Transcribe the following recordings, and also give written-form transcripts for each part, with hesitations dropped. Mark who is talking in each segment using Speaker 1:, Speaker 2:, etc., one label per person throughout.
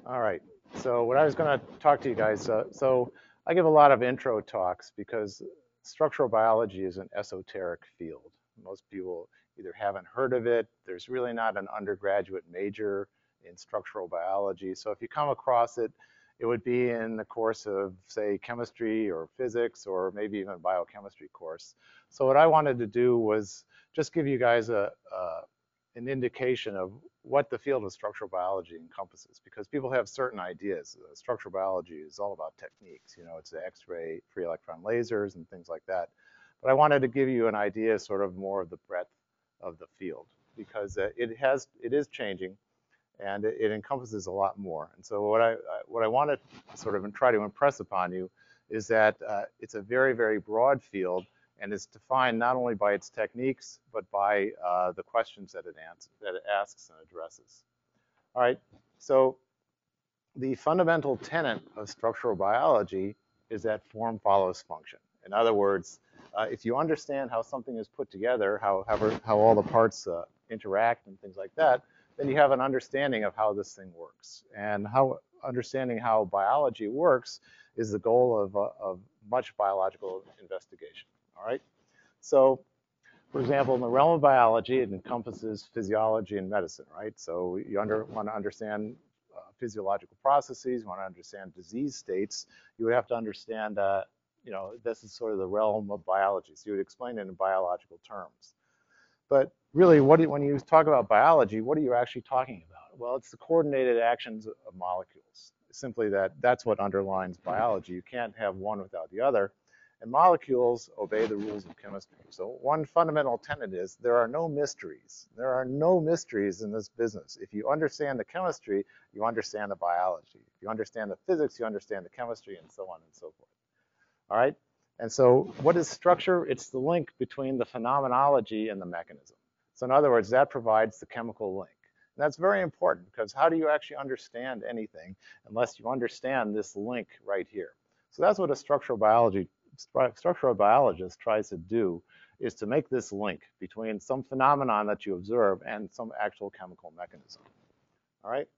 Speaker 1: All right. So what I was going to talk to you guys, so I give a lot of intro talks because structural biology is an esoteric field. Most people either haven't heard of it, there's really not an undergraduate major in structural biology. So if you come across it, it would be in the course of, say, chemistry or physics or maybe even a biochemistry course. So what I wanted to do was just give you guys an indication of what the field of structural biology encompasses, because people have certain ideas. Structural biology is all about techniques. You know, it's the X-ray, free electron lasers, and things like that. But I wanted to give you an idea, sort of more of the breadth of the field, because it is changing, and it encompasses a lot more. And so what I want to sort of try to impress upon you is that it's a very, very broad field, and is defined not only by its techniques, but by the questions that it asks and addresses. All right, so the fundamental tenet of structural biology is that form follows function. In other words, if you understand how something is put together, how all the parts interact and things like that, then you have an understanding of how this thing works. And understanding how biology works is the goal of much biological investigation. All right. So, for example, in the realm of biology, it encompasses physiology and medicine, right? So you want to understand physiological processes, you want to understand disease states, you would have to understand, this is sort of the realm of biology. So you would explain it in biological terms. But really, when you talk about biology, what are you actually talking about? Well, it's the coordinated actions of molecules. Simply that's what underlines biology. You can't have one without the other. And molecules obey the rules of chemistry. So one fundamental tenet is there are no mysteries. There are no mysteries in this business. If you understand the chemistry, you understand the biology. If you understand the physics, you understand the chemistry, and so on and so forth. All right? And so what is structure? It's the link between the phenomenology and the mechanism. So in other words, that provides the chemical link. And that's very important, because how do you actually understand anything unless you understand this link right here? So that's what a structural biologist tries to do, is to make this link between some phenomenon that you observe and some actual chemical mechanism. All right?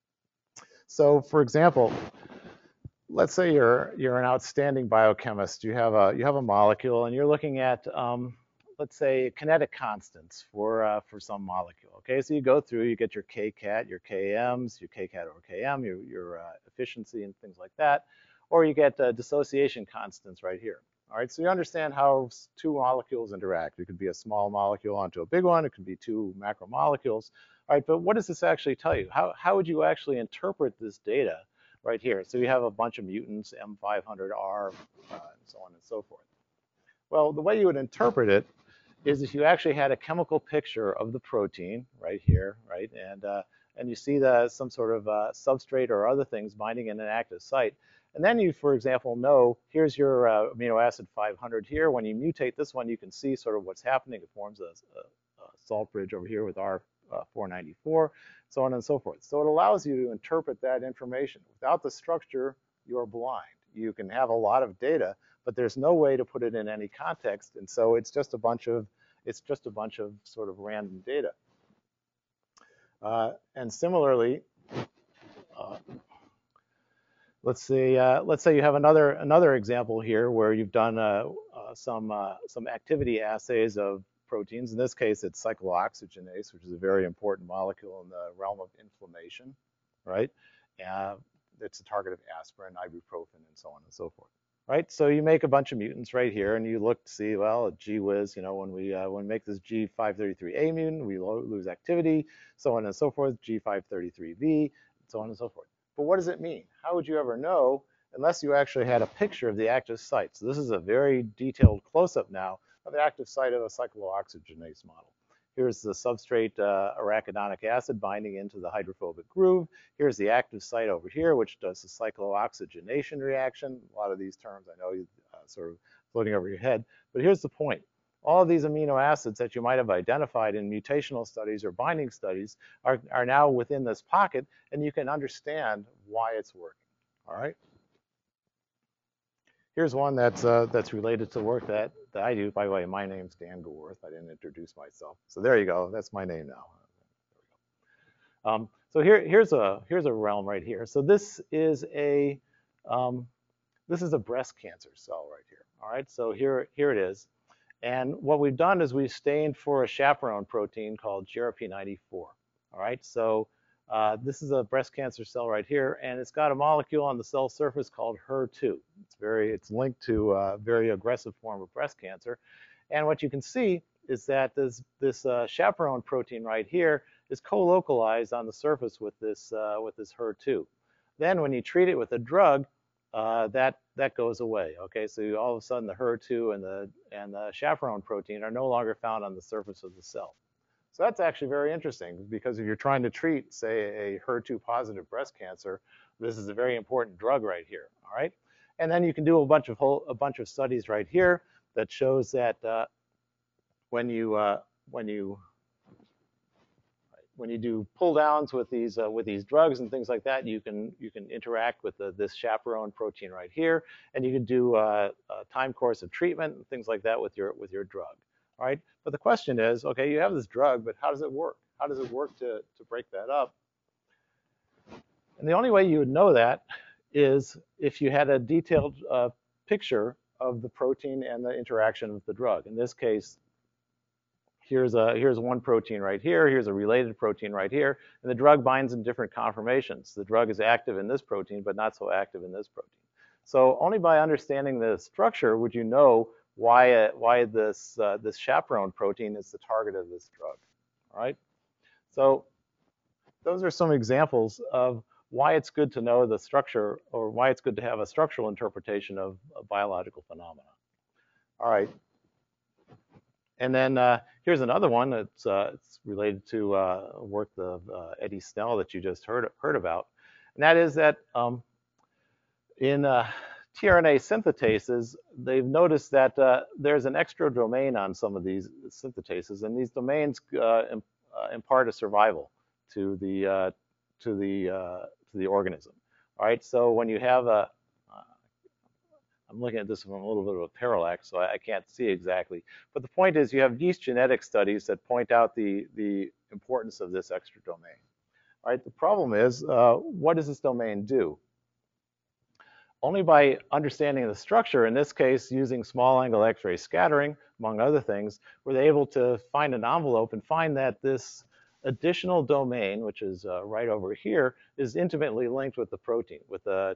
Speaker 1: So for example, let's say you're an outstanding biochemist. You have a molecule, and you're looking at let's say kinetic constants for some molecule. Okay, so you go through, you get your kcat, your kms, your kcat over km, your efficiency and things like that, or you get dissociation constants right here. All right, so you understand how two molecules interact. It could be a small molecule onto a big one. It could be two macromolecules. All right, but what does this actually tell you? How would you actually interpret this data right here? So you have a bunch of mutants, M500R, and so on and so forth. Well, the way you would interpret it is if you actually had a chemical picture of the protein right here, right, and you see some sort of substrate or other things binding in an active site, and then you, for example, know here's your amino acid 500 here. When you mutate this one, you can see sort of what's happening. It forms a salt bridge over here with R494, so on and so forth. So it allows you to interpret that information. Without the structure, you're blind. You can have a lot of data, but there's no way to put it in any context, and so it's just a bunch of sort of random data. And similarly, uh, let's say you have another example here where you've done some activity assays of proteins. In this case, it's cyclooxygenase, which is a very important molecule in the realm of inflammation, right? It's a target of aspirin, ibuprofen, and so on and so forth. Right, so you make a bunch of mutants right here, and you look to see, well, gee whiz, when we make this G533A mutant, we lose activity, so on and so forth, G533V, so on and so forth. But what does it mean? How would you ever know unless you actually had a picture of the active site? So this is a very detailed close-up now of the active site of a cyclooxygenase model. Here's the substrate arachidonic acid binding into the hydrophobic groove. Here's the active site over here, which does the cyclooxygenation reaction. A lot of these terms I know you sort of floating over your head, but here's the point. All of these amino acids that you might have identified in mutational studies or binding studies are now within this pocket, and you can understand why it's working. All right. Here's one that's related to work that I do. By the way, my name's Dan Goworth. I didn't introduce myself. So there you go. That's my name now. So here's a realm right here. So um, this is a breast cancer cell right here. All right, so here it is. And what we've done is we've stained for a chaperone protein called GRP94. All right, so this is a breast cancer cell right here, and it's got a molecule on the cell surface called HER2. It's linked to a very aggressive form of breast cancer. And what you can see is that this chaperone protein right here is co-localized on the surface with this HER2. Then when you treat it with a drug, that goes away. Okay, so all of a sudden the HER2 and the chaperone protein are no longer found on the surface of the cell. So that's actually very interesting because if you're trying to treat, say, a HER2 positive breast cancer, this is a very important drug right here. All right, and then you can do a bunch of studies right here that shows that when you do pull downs with these drugs and things like that, you can interact with this chaperone protein right here, and you can do a time course of treatment and things like that with your drug. All right, but the question is, okay, you have this drug, but how does it work? How does it work to break that up? And the only way you would know that is if you had a detailed picture of the protein and the interaction with the drug. In this case, here's one protein right here, here's a related protein right here, and the drug binds in different conformations. The drug is active in this protein, but not so active in this protein. So only by understanding the structure would you know why this chaperone protein is the target of this drug. All right. So those are some examples of why it's good to know the structure, or why it's good to have a structural interpretation of biological phenomena. All right. And then here's another one that's it's related to work of Eddie Snell that you just heard about, and that is that in tRNA synthetases, they've noticed that there's an extra domain on some of these synthetases, and these domains impart a survival to the organism. All right, so when you have I'm looking at this from a little bit of a parallax, so I can't see exactly. But the point is, you have yeast genetic studies that point out the importance of this extra domain. All right, the problem is, what does this domain do? Only by understanding the structure, in this case, using small angle X-ray scattering, among other things, were they able to find an envelope and find that this additional domain, which is right over here, is intimately linked with the protein, with the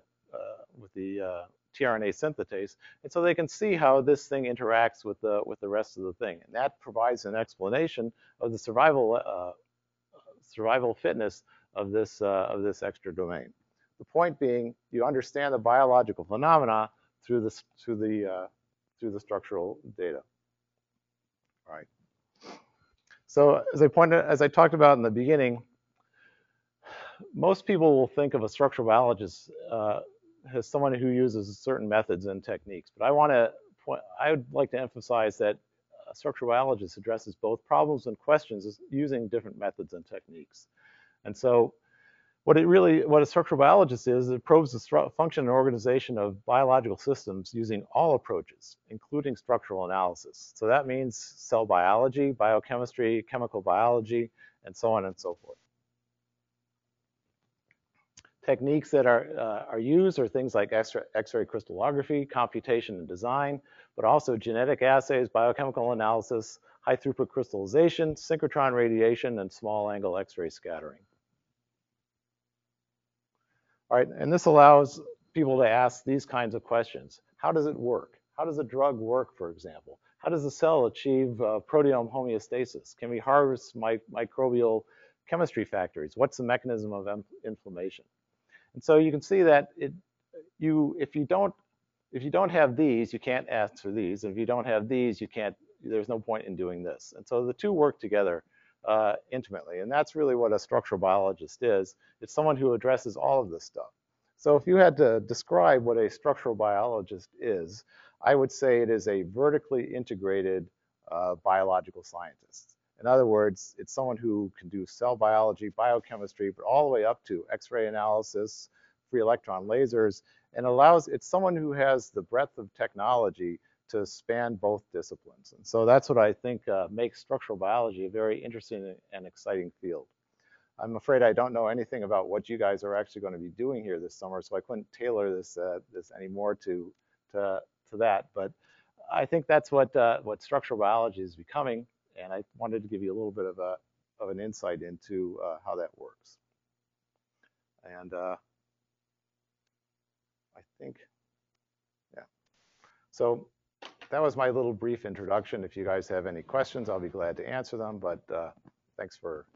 Speaker 1: tRNA synthetase, and so they can see how this thing interacts with the rest of the thing, and that provides an explanation of the survival fitness of this extra domain. The point being, you understand the biological phenomena through the structural data. All right. So as I talked about in the beginning, most people will think of a structural biologist as someone who uses certain methods and techniques. But I would like to emphasize that a structural biologist addresses both problems and questions using different methods and techniques. And so what a structural biologist is, it probes the function and organization of biological systems using all approaches, including structural analysis. So that means cell biology, biochemistry, chemical biology, and so on and so forth. Techniques that are used are things like X-ray crystallography, computation and design, but also genetic assays, biochemical analysis, high throughput crystallization, synchrotron radiation, and small angle X-ray scattering. All right, and this allows people to ask these kinds of questions. How does it work? How does a drug work, for example? How does a cell achieve proteome homeostasis? Can we harvest microbial chemistry factories? What's the mechanism of inflammation? And so you can see that if you don't have these, you can't ask for these. And if you don't have these, there's no point in doing this. And so the two work together intimately. And that's really what a structural biologist is. It's someone who addresses all of this stuff. So if you had to describe what a structural biologist is, I would say it is a vertically integrated biological scientist. In other words, it's someone who can do cell biology, biochemistry, but all the way up to X-ray analysis, free electron lasers, and it's someone who has the breadth of technology to span both disciplines. And so that's what I think makes structural biology a very interesting and exciting field. I'm afraid I don't know anything about what you guys are actually going to be doing here this summer, so I couldn't tailor this anymore to that. But I think that's what structural biology is becoming, and I wanted to give you a little bit of an insight into how that works. And I think, yeah. So that was my little brief introduction. If you guys have any questions, I'll be glad to answer them. But thanks for